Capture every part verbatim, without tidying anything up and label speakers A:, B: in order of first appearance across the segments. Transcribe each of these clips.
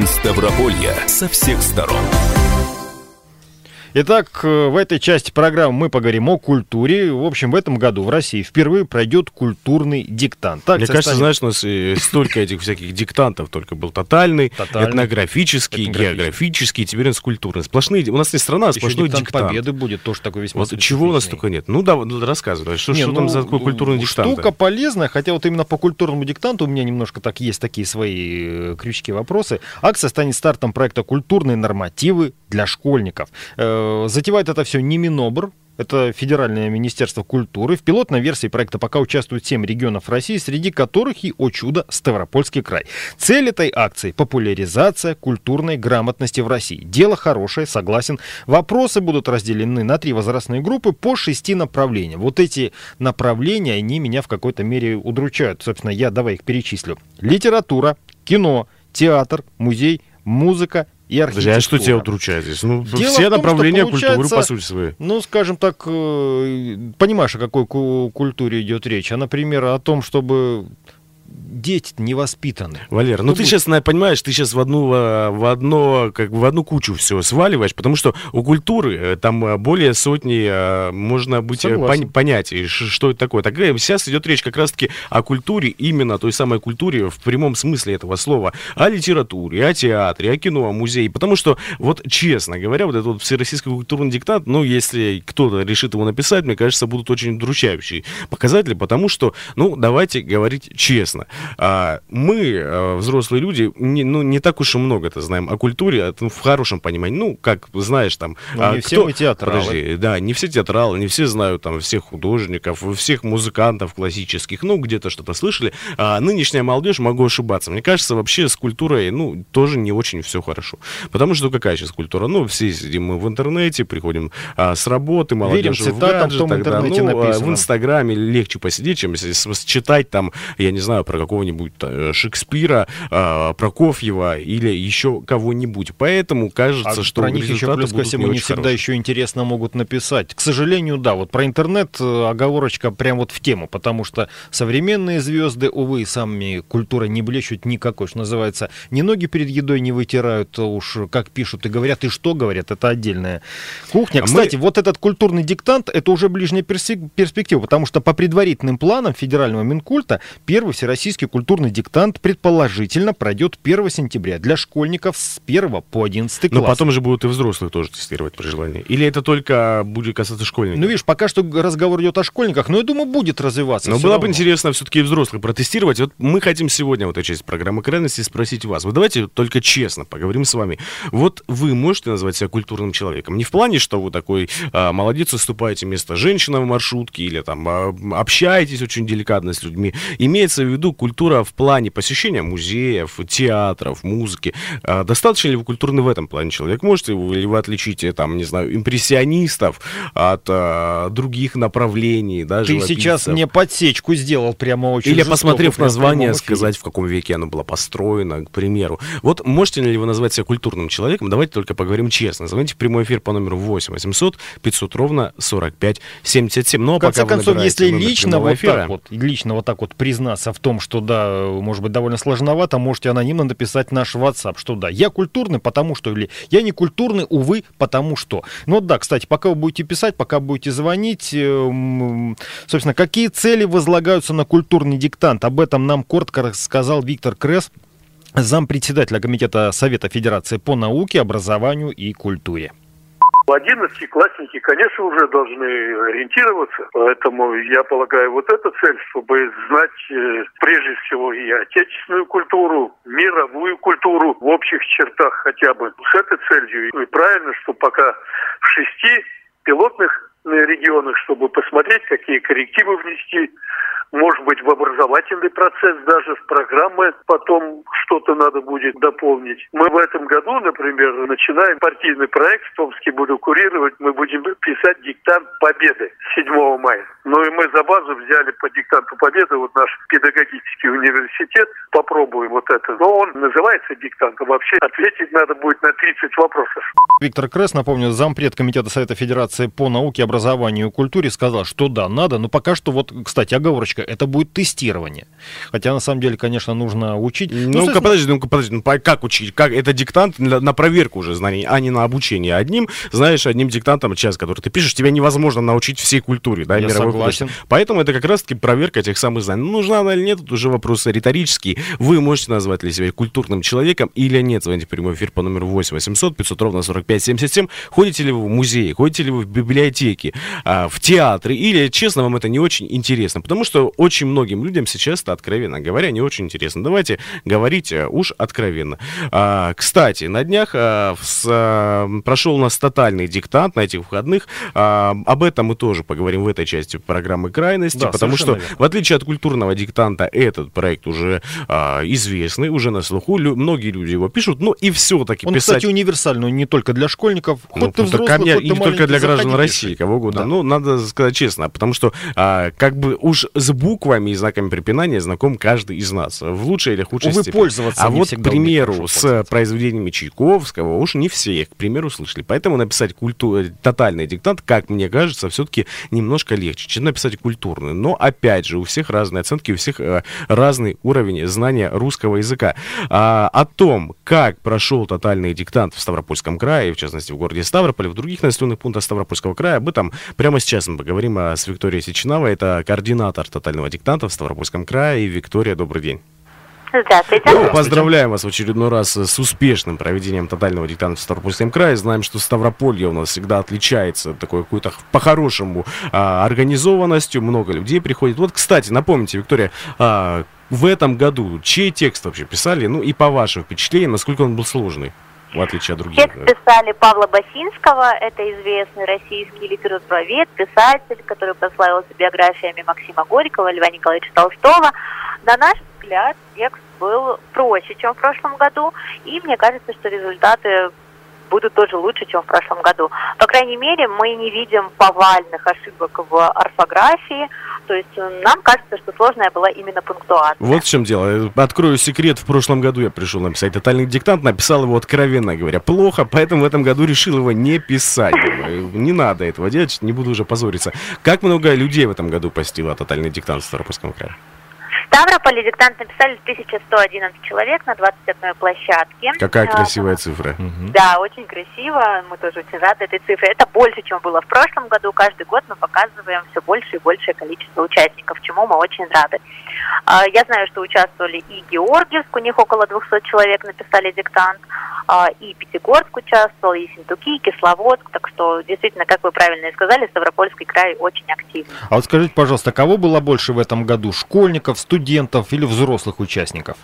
A: Жизнь Ставрополья со всех сторон.
B: Итак, в этой части программы мы поговорим о культуре. В общем, в этом году в России впервые пройдет культурный диктант. Так,
C: Мне
B: составим...
C: кажется, знаешь, у нас столько этих всяких диктантов, только был тотальный, тотальный этнографический, географический, теперь у нас культурный. Сплошные, у нас не страна, а сплошной диктант.
B: диктант Победы будет тоже такой весьма
C: вот чего у нас только нет. Ну да, ну, рассказывай, что, не, что ну, там за такой культурный диктант?
B: Штука полезная, хотя вот именно по культурному диктанту у меня немножко так есть такие свои крючки, вопросы. Акция станет стартом проекта «Культурные нормативы для школьников». Затевает это все не Минобр, это Федеральное министерство культуры. В пилотной версии проекта пока участвуют семь регионов России, среди которых и, о чудо, Ставропольский край. Цель этой акции – популяризация культурной грамотности в России. Дело хорошее, согласен. Вопросы будут разделены на три возрастные группы по шести направлениям. Вот эти направления, они меня в какой-то мере удручают. Собственно, я давай их перечислю. Литература, кино, театр, музей, музыка и архитектура.
C: А что тебя удручает здесь? Ну,
B: Дело
C: все
B: том,
C: направления культуры, по сути своей.
B: Ну, скажем так, понимаешь, о какой культуре идет речь? А, например, о том, чтобы... Дети не воспитаны.
C: Валера, ну ты сейчас, понимаешь, ты сейчас в одну, в одно, как в одну кучу все сваливаешь, потому что у культуры там более сотни можно быть пон- понятий, что это такое. Так сейчас идет речь как раз-таки о культуре, именно той самой культуре в прямом смысле этого слова, о литературе, о театре, о кино, о музее. Потому что, вот честно говоря, вот этот вот всероссийский культурный диктант, ну, если кто-то решит его написать, мне кажется, будут очень удручающие показатели, потому что, ну, давайте говорить честно. А, мы, а, взрослые люди, не, ну, не так уж и много это знаем о культуре, ну, в хорошем понимании. Ну, как знаешь, там...
B: Ну,
C: а,
B: не
C: кто...
B: все мы театралы.
C: Подожди, да, не все театралы, не все знают там всех художников, всех музыкантов классических, ну, где-то что-то слышали. А нынешняя молодежь, могу ошибаться, мне кажется, вообще с культурой, ну, тоже не очень все хорошо. Потому что какая сейчас культура? Ну, все сидим мы в интернете, приходим а, с работы, молодежь
B: Верим
C: в
B: цитатам,
C: гаджет,
B: в том
C: тогда,
B: интернете
C: ну,
B: написано.
C: в Инстаграме легче посидеть, чем если читать там, я не знаю, про какого-нибудь Шекспира, э, Прокофьева или еще кого-нибудь. Поэтому кажется,
B: а
C: что
B: про них еще плюс ко всему не, не всегда хорошие. Еще интересно могут написать. К сожалению, да, вот про интернет оговорочка прям вот в тему, потому что современные звезды, увы, сами культурой не блещут никакой, что называется, ни ноги перед едой не вытирают, уж как пишут и говорят, и что говорят, это отдельная кухня. А Кстати, мы... вот этот культурный диктант, это уже ближняя перспектива, потому что по предварительным планам федерального Минкульта первый всероссийский культурный диктант предположительно пройдет первого сентября для школьников с первого по одиннадцатый класс.
C: Но потом же будут и взрослых тоже тестировать при желании. Или это только будет касаться школьников?
B: Ну, видишь, пока что разговор идет о школьниках, но я думаю, будет развиваться.
C: Но было
B: равно.
C: бы интересно все-таки и взрослых протестировать. Вот мы хотим сегодня в этой части программы «Крайности» спросить вас. Вот давайте только честно поговорим с вами. Вот вы можете назвать себя культурным человеком? Не в плане, что вы такой а, молодец, выступаете вместо женщины в маршрутке или там а, общаетесь очень деликатно с людьми. Имеется в виду культура в плане посещения музеев, театров, музыки. А, достаточно ли вы культурны в этом плане человек? Можете ли вы отличить, там, не знаю, импрессионистов от а, других направлений, да,
B: Ты сейчас мне подсечку сделал прямо очень
C: Или,
B: жестоко,
C: посмотрев название,
B: в
C: сказать, в каком веке оно было построено, к примеру. Вот можете ли вы назвать себя культурным человеком? Давайте только поговорим честно. Звоните в прямой эфир по номеру восемь восемьсот пятьсот ровно сорок пять семьдесят семь. Ну, а
B: в конце
C: пока
B: концов, если лично вот,
C: эфира...
B: так вот, лично вот так вот признаться в том, что да, может быть, довольно сложновато, можете анонимно написать наш WhatsApp, что да, я культурный, потому что, или я не культурный, увы, потому что. Ну да, кстати, пока вы будете писать, пока будете звонить, собственно, какие цели возлагаются на культурный диктант? Об этом нам коротко рассказал Виктор Кресс, зампредседателя Комитета Совета Федерации по науке, образованию и культуре.
D: Одиннадцатиклассники, конечно, уже должны ориентироваться, поэтому я полагаю, вот эта цель, чтобы знать э, прежде всего и отечественную культуру, мировую культуру в общих чертах хотя бы. С этой целью и правильно, что пока в шести пилотных регионах, чтобы посмотреть, какие коррективы внести, может быть, в образовательный процесс, даже в программы потом что-то надо будет дополнить. Мы в этом году, например, начинаем партийный проект, в Томске буду курировать, мы будем писать диктант Победы седьмого мая. Ну и мы за базу взяли по диктанту Победы вот наш педагогический университет, попробуем вот это. Но он называется диктантом, вообще ответить надо будет на тридцать вопросов.
B: Виктор Кресс, напомню, зампред Комитета Совета Федерации по науке, образованию и культуре, сказал, что да, надо, но пока что вот, кстати, оговорочка, это будет тестирование. Хотя, на самом деле, конечно, нужно учить.
C: Ну-ка, ну, подожди, ну-ка, подожди, ну, как учить? Как? Это диктант на, на проверку уже знаний, а не на обучение. Одним, знаешь, одним диктантом, час, который ты пишешь, тебя невозможно научить всей культуре, да,
B: Я
C: мировой
B: согласен.
C: культуре. Поэтому это как раз-таки проверка этих самых знаний. Ну, нужна она или нет, это уже вопросы риторические. Вы можете назвать ли себя культурным человеком или нет? Звоните в прямой эфир по номеру восемь восемьсот пятьсот ровно сорок пять семьдесят семь. Ходите ли вы в музей, ходите ли вы в библиотеки, а, в театры, или, честно, вам это не очень интересно? Потому что очень многим людям сейчас это, откровенно говоря, не очень интересно. Давайте говорить а, уж откровенно. А, кстати, на днях а, с, а, прошел у нас тотальный диктант на этих выходных. А, об этом мы тоже поговорим в этой части программы «Крайности», да, потому что, верно. В отличие от культурного диктанта, этот проект уже а, известный, уже на слуху, Лю- многие люди его пишут, но и все-таки
B: Он,
C: писать...
B: кстати, универсальный, не только для школьников, хоть
C: ну,
B: ты взрослый,
C: меня,
B: хоть
C: и
B: ты
C: не только для граждан
B: заходи,
C: России,
B: пиши.
C: кого угодно.
B: Да.
C: Ну, надо сказать честно, потому что а, как бы уж с буквами и знаками препинания знаком каждый из нас, в лучшей или худшей
B: Увы,
C: степени.
B: пользоваться
C: а
B: не
C: вот, к
B: всегда
C: примеру,
B: умеют
C: с произведениями Чайковского уж не все их, к примеру, слышали. Поэтому написать культу... тотальный диктант, как мне кажется, все-таки немножко легче, чем написать культурный. Но, опять же, у всех разные оценки, у всех э, разный уровень знания русского языка. А, о том, как прошел тотальный диктант в Ставропольском крае, в частности, в городе Ставрополе, в других населенных пунктах Ставропольского края, об этом прямо сейчас мы поговорим а, с Викторией Сеченовой. Это координатор тотального диктанта в Ставропольском крае. Виктория, добрый день.
E: Здравствуйте.
C: Ну, поздравляем вас в очередной раз с успешным проведением тотального диктанта в Ставропольском крае. Знаем, что Ставрополье у нас всегда отличается такой какой-то по-хорошему а, организованностью. Много людей приходит. Вот, кстати, напомните, Виктория, а, в этом году чей текст вообще писали? Ну и по вашим впечатлениям, насколько он был сложный, в отличие от других?
E: Текст писали Павла Басинского, это известный российский литературовед, писатель, который прославился биографиями Максима Горького, Льва Николаевича Толстого. На наш взгляд, текст был проще, чем в прошлом году, и мне кажется, что результаты будут тоже лучше, чем в прошлом году. По крайней мере, мы не видим повальных ошибок в орфографии, то есть нам кажется, что сложная была именно пунктуация.
C: Вот в чем дело. Открою секрет, в прошлом году я пришел написать тотальный диктант, написал его, откровенно говоря, плохо, поэтому в этом году решил его не писать. Не надо этого делать, не буду уже позориться. Как много людей в этом году посетило тотальный диктант в Ставропольском крае?
E: В Ставрополе диктант написали тысяча сто одиннадцать человек на двадцать одной площадке.
C: Какая красивая цифра.
E: Да, очень красиво. Мы тоже очень рады этой цифре. Это больше, чем было в прошлом году. Каждый год мы показываем все больше и большее количество участников, чему мы очень рады. Я знаю, что участвовали и Георгиевск, у них около двухсот человек написали диктант, и Пятигорск участвовал, и Синтуки, и Кисловодск. Так что, действительно, как вы правильно и сказали, Ставропольский край очень активный.
B: А вот скажите, пожалуйста, кого было больше в этом году? Школьников, студентов или взрослых участников?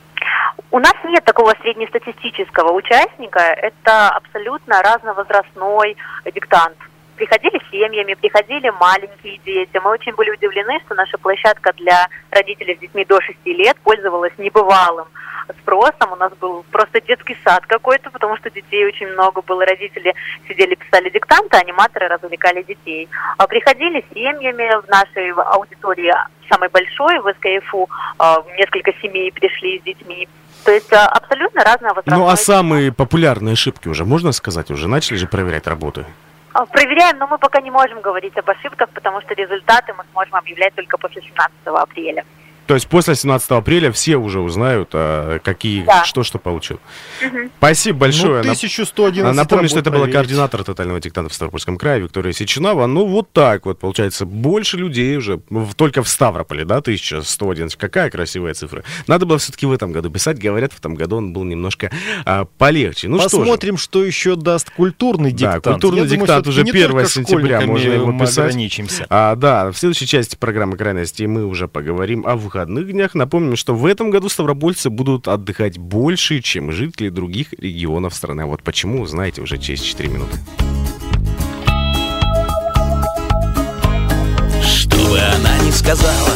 E: У нас нет такого среднестатистического участника. Это абсолютно разновозрастной диктант. Приходили семьями, приходили маленькие дети. Мы очень были удивлены, что наша площадка для родителей с детьми до шести лет пользовалась небывалым спросом. У нас был просто детский сад какой-то, потому что детей очень много было. Родители сидели, писали диктанты, аниматоры развлекали детей. А приходили семьями. В нашей аудитории самой большой, в СКФУ, несколько семей пришли с детьми. То есть абсолютно разновозрастной.
C: Ну а самые популярные ошибки уже, можно сказать, уже начали же проверять работы?
E: Проверяем, но мы пока не можем говорить об ошибках, потому что результаты мы сможем объявлять только после семнадцатого апреля.
C: То есть после семнадцатого апреля все уже узнают, а, какие,
E: да.
C: что, что получил.
E: Угу.
C: Спасибо большое.
B: Ну, тысяча сто одиннадцать
C: Напомню, что это была
B: проверить.
C: координатор тотального диктанта в Ставропольском крае Виктория Сеченова. Ну, вот так вот, получается, больше людей уже, в, только в Ставрополе, да, тысяча сто одиннадцать. Какая красивая цифра. Надо было все-таки в этом году писать. Говорят, в этом году он был немножко а, полегче. Ну,
B: Посмотрим, что, что еще даст культурный диктант.
C: Да, культурный
B: Я
C: диктант
B: думаю,
C: уже первого сентября можно его
B: мы
C: писать.
B: ограничимся.
C: А, да, в следующей части программы «Крайности» мы уже поговорим о выходных днях. Напомним, что в этом году ставропольцы будут отдыхать больше, чем жители других регионов страны. А вот почему, узнаете уже через четыре минуты.
A: Что бы она ни сказала,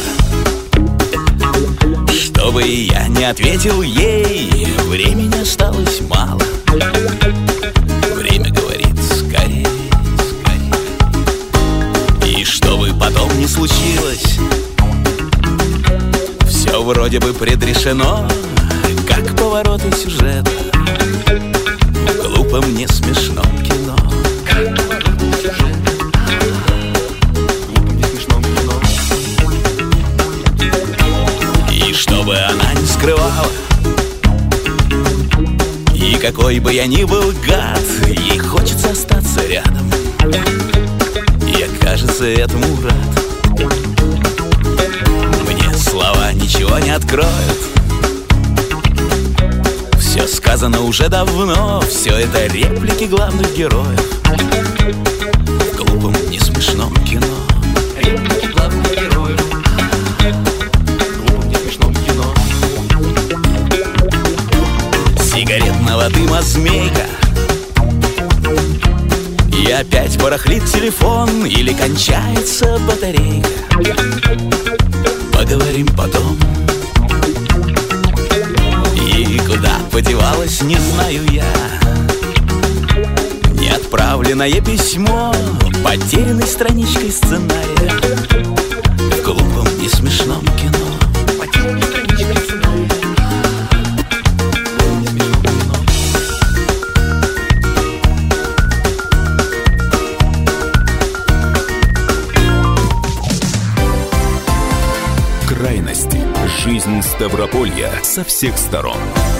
A: что бы я не ответил ей, времени осталось мало. Время говорит скорее, скорее. И что бы потом ни случилось, все вроде бы предрешено, как повороты сюжета в глупом, не смешном кино. какой бы я ни был гад, ей хочется остаться рядом. Я, кажется, этому рад. Мне слова ничего не откроют. Все сказано уже давно, все это реплики главных героев в глупом, несмешном кино. Реплики главных героев в глупом, несмешном кино. Сигаретного дыма змейка, и опять барахлит телефон или кончается батарейка. Поговорим потом. И куда подевалась, не знаю я. Неотправленное письмо, потерянной страничкой сценария в глупом, несмешном кино. Потерянной страничкой сценария.
F: Крайности. Жизнь Ставрополья со всех сторон.